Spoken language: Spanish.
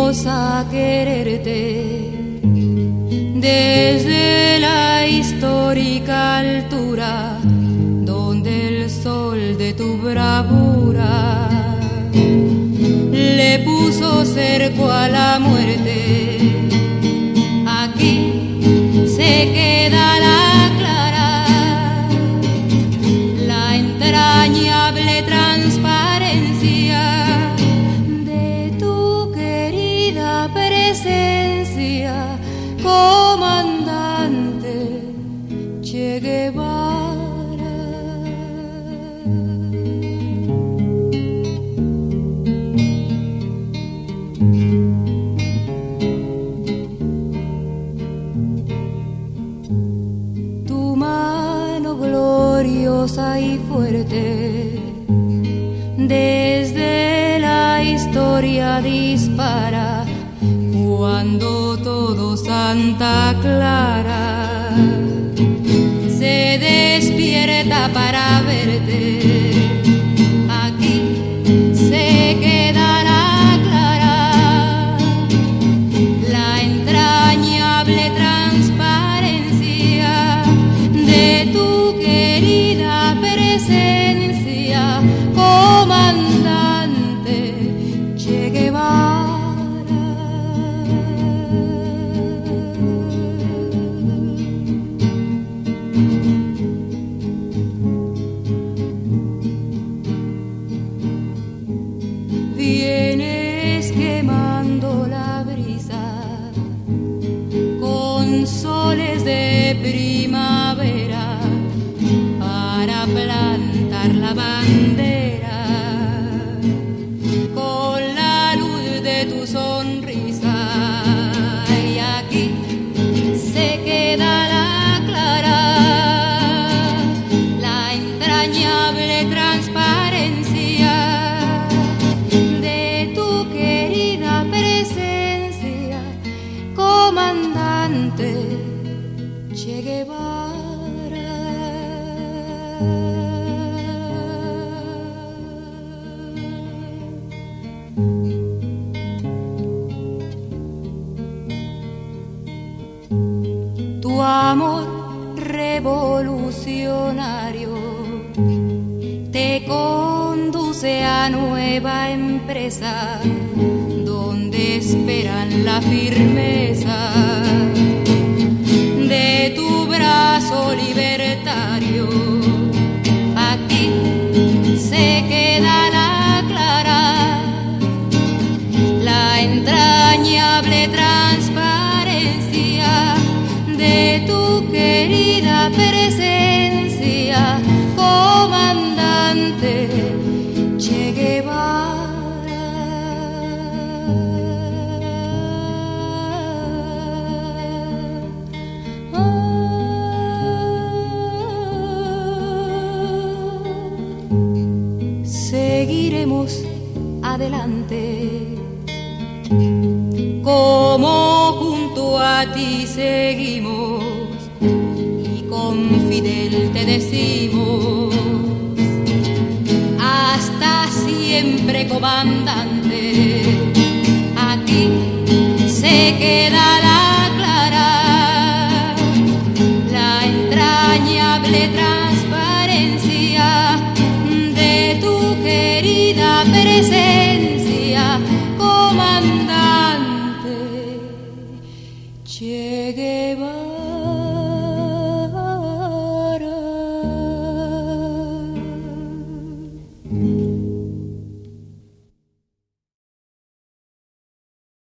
a quererte desde la histórica altura donde el sol de tu bravura le puso cerco a la muerte. Aquí se queda la clara, la entrañable transparencia de tu querida presencia, comandante Che Guevara. Tu mano gloriosa y fuerte desde la historia dispara cuando todo Santa Clara se despierta para verte. Aquí se quedará clara la entrañable transparencia de tu querida presencia, comandante Che Guevara. Vienes quemando la brisa con soles de primavera para plantar la bandera con la luz de tu sonrisa. Y aquí se queda la clara, la entrañable transparencia de tu querida presencia, comandante Che Guevara. Tu amor revolucionario te conduce a nueva empresa donde esperan la firmeza de tu brazo libertario. Aquí se queda la clara, la entrañable transparencia de tu querida presencia, comandante Che Guevara. Seguiremos adelante como junto a ti seguimos y con Fidel te decimos hasta siempre, comandante. Aquí se queda la clara, la entrañable transparencia de tu querida presencia,